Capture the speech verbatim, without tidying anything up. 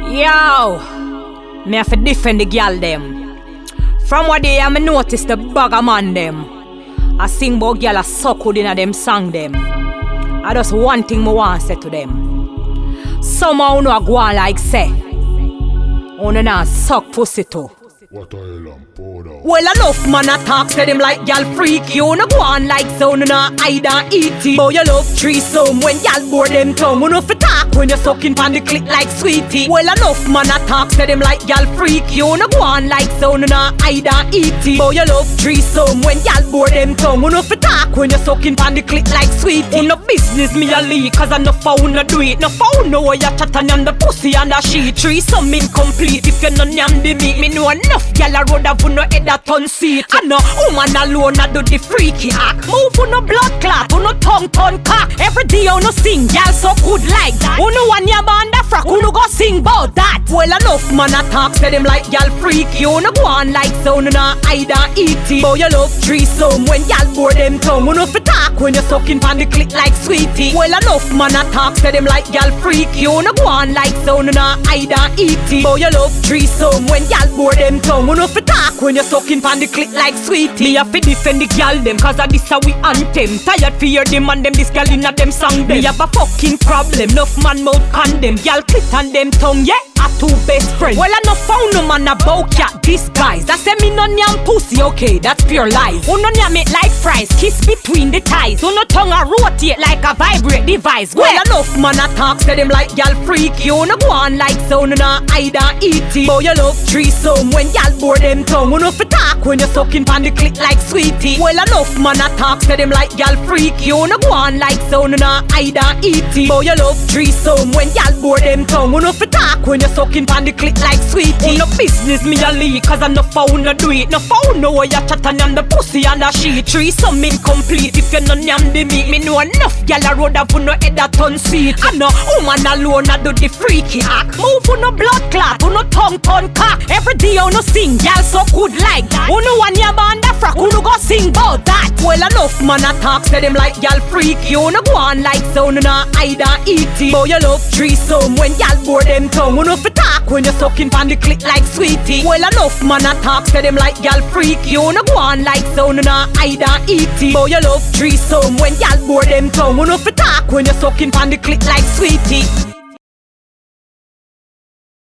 Yo, me have to defend the girl them. From what day I me notice the bugger man them. I sing about girl a suck hood inna them song them. I just one thing me want say to them. Somehow no a go on like say, uno na suck pussy too. What a hell and powder. Well, enough man a talk, say them like y'all freak. You no go on like so, no na hide and eat it. But you love threesome when y'all bore them tongue. You no fi talk when you sucking pan the click like sweetie. Well, enough man a talk, say them like y'all freak. You no go on like so, no na hide and eat it. But you love threesome when y'all bore them tongue. You no fi talk when you sucking pan the click like sweetie. No business me a leak, cause I no found no do it. No found no way you chat on the pussy and the sheet. Threesome incomplete if you no nyam the meat. Me know enough. Gyal a road have no head a ton seat. I know woman alone a do the freaky act. Move on no blood clot, on no tongue ton cock. Every day on no sing, gyal so good like that. On no one ya band a frack, on no go sing bout that. Well enough man a talk, say them like gyal freaky. On no go on like so, no na hide and eat it. But you love threesome when gyal bore them tongue. On no fi talk when you sucking pan the click like sweetie. Well enough man a talk, say them like gyal freaky. On no go on like so, no na hide and eat it. But you love threesome when gyal bore them tongue. You know fi talk when you sucking pan the click like sweetie. Me a fi defend the girl them, cause a this a we anthem. Tired fi hear them and them this girl inna them song them. Me have a fucking problem, enough man mouth condemn. Girl clit on them tongue, yeah, a two best friends. Well I no found no man about cat disguise. I say me no nyam pussy, okay, that's pure lies. Who no nyam it like fries, kiss between the ties. Who no tongue a rotate like a vibrate device. Well enough man a talk, say them like girl freak. You no go on like so, no na hide and eat it. But you love threesome when y'all bore them tongue. You no fi talk when you sucking pan the click like sweetie. Well enough man a talk, say them like y'all freak. You no go on like so, no na hide and eat it. But you love threesome when y'all bore them tongue. You no fi talk when you sucking pan the click like sweetie. No business me a leak, cause I no found no do it. No found no way you chat on the pussy and the sheet. Threesome incomplete if you no nyam the meat. Me know enough gyal a road have no head a ton seat. I know woman alone a do the freaky act. Move on no blood clot, on no tongue ton cock. Every day on no sing, gyal so good like that. Who no one ya band a frack, who no go sing bout that. Well enough man a talk, say them like gyal freak. You no go on like so, no na hide and eat it. But you love threesome when gyal bore them tongue. You no fi talk when you sucking pan the click like sweetie. Well enough man a talk, say them like gyal freak. You no go on like so, no na hide and eat it. But you love threesome when gyal bore them tongue. You no fi talk when you sucking pan the click like sweetie.